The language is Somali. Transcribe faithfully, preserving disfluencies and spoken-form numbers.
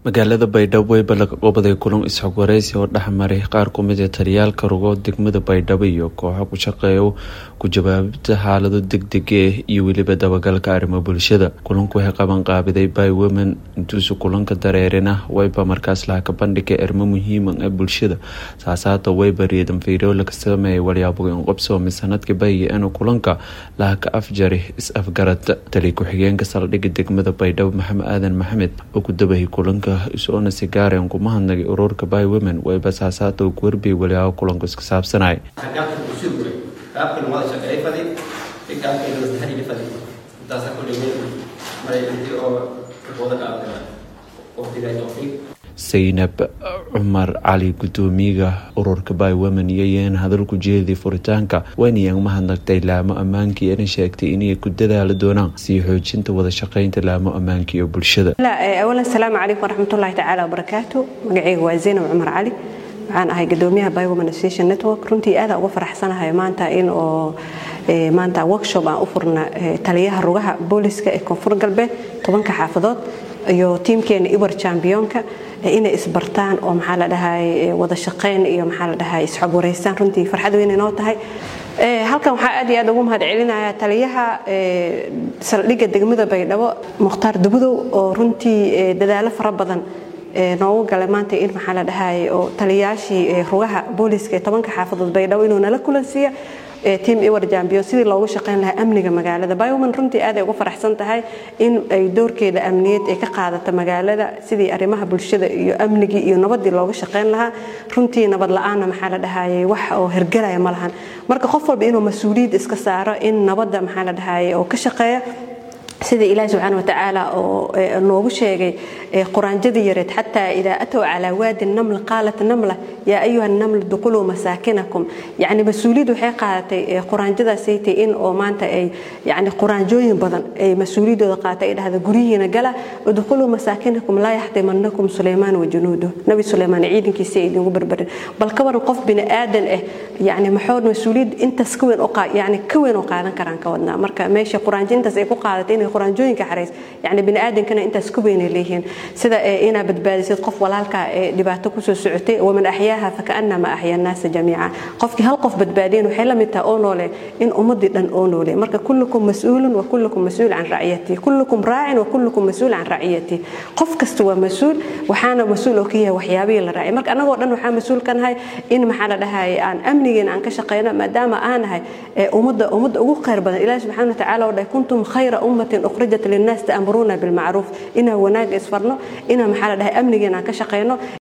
magaalada Baydhabo way balka goobada kulan isxog wareysi oo dhaxmaray qaar ka mid ah taliyaalka rugo degmada Baydhabo iyo kooxo ku shaqeeyo ku jawaabta xaalado degdeg ah iyo waliba dabagalka arrimaha bulshada. Kulanku waxay qaban qaabiday by women intuu kulanka dareerina wayba markaas la ka bandhigay arrimo muhiim ah bulshada saasaata way bariidan fiiro la sameeyay walyaabo in qabso misanadka bay inuu kulanka la ka afjari is afgarad tali ku xigeenka saldhigga degmada Baydhabo Maxamed Aadan Maxamed oo ku dabahay kulanka isoo sigaareen kuma hadnay ururka by women way basaasato ku warbi waliya kulanka iska saabsanay Zainab Umar Ali gudoomiyaha ururka by women yayeen hadalku jeedii furitaanka waniyan mahadnaqtay laamo ammaanka ee sheegtay inay ku dadaal doonaan si xoojinta wada shaqeynta laamo ammaanka iyo bulshada. أولا السلام عليكم ورحمة الله تعالى وبركاته. مقعيه وزينب عمر علي waxaan ahay gudoomiyaha by women association network runtii aad ugu faraxsanahay maanta in oo maanta workshop aan u furna taliyaha rugaha booliska ee koonfur galbeed tobanka xaafadood iyo teamkeena ibar championka inay isbartaan oo maxaa la dhahay wada shaqeyn iyo maxaa la dhahay isxog wareysaan runtii farxad weyn inoo tahay. halkan waxa aad iyo aad ugu mahad celinayaa taliyaha saldhigga degmada Baydhabo Mukhtaar Dubudow oo runtii dadaalo fara badan noogu galay maanta in maxaa la dhahay oo taliyaashii rugaha booliska ee tobanka xaafadood Baydhabo inuu nala kulansiyo team iwar champion sidii loogu shaqeyn lahaa amniga magaalada. By women runtii aad ay ugu faraxsan tahay in ay doorkeeda amniyeed ay ka qaadato magaalada sidii arrimaha bulshada iyo amniga iyo nabadda loogu shaqeyn lahaa. runtii nabad la'aan maxaa la dhahay wax oo hergalaya ma lahan. marka qof walba inuu mas'uuliyad iska saaro in nabadda maxaa la dhahay oo ka shaqeeya سيد الله سبحانه وتعالى نوغو شيغي قرانجدي يريد حتى إذا أتوا على واد النمل قالت النملة يا أيها النمل دخلوا مساكنكم. يعني مسؤوليد وحي قالتي قرانجدا سيتي إن أو مانتا أي يعني قرانجوين بدن أي مسؤوليد قالتي إذا هذا قرينا قال ادخلوا مساكنكم لا يحتمنكم سليمان وجنوده. نبي سليمان عيدن كي سيد وبربر بل كبر قف بن آدم إيه يعني محور مسؤوليد أنت سكوين أوقع يعني كوين أوقعنا كران كودنا مركا ماشي قرانجين تسيكو قالتين قرانجooyinka xareys yani bini aadankana inta isku beenay leeyihiin sida ina badbaadisid qof walaalka dhibaato ku soo socotay oo man ahyaha fa kaanama ahya an-nas jamii'a qofki hal qof badbaadeen waxay la mid tahay oo noole in ummadii dhan oo noole marka kullukum mas'uulun wa kullukum mas'uul an ra'iyati kullukum raa'in wa kullukum mas'uul an ra'iyati qof kasta waa mas'uul waxaana mas'uul oo kiyahay waxyaabihi la raacay marka anagoo dhan waxa mas'uul ka nahay in maxaa la dhahay aan amnigeena aan ka shaqeyno maadaama aan nahay ummadda ummadda ugu khayr badan Ilaahay subhanahu wa ta'ala oo dhahay kuntum khayra ummatin أخرجت للناس تأمرون بالمعروف إنه وناق إسفرنا إنه محل ده أمنينا كشقينا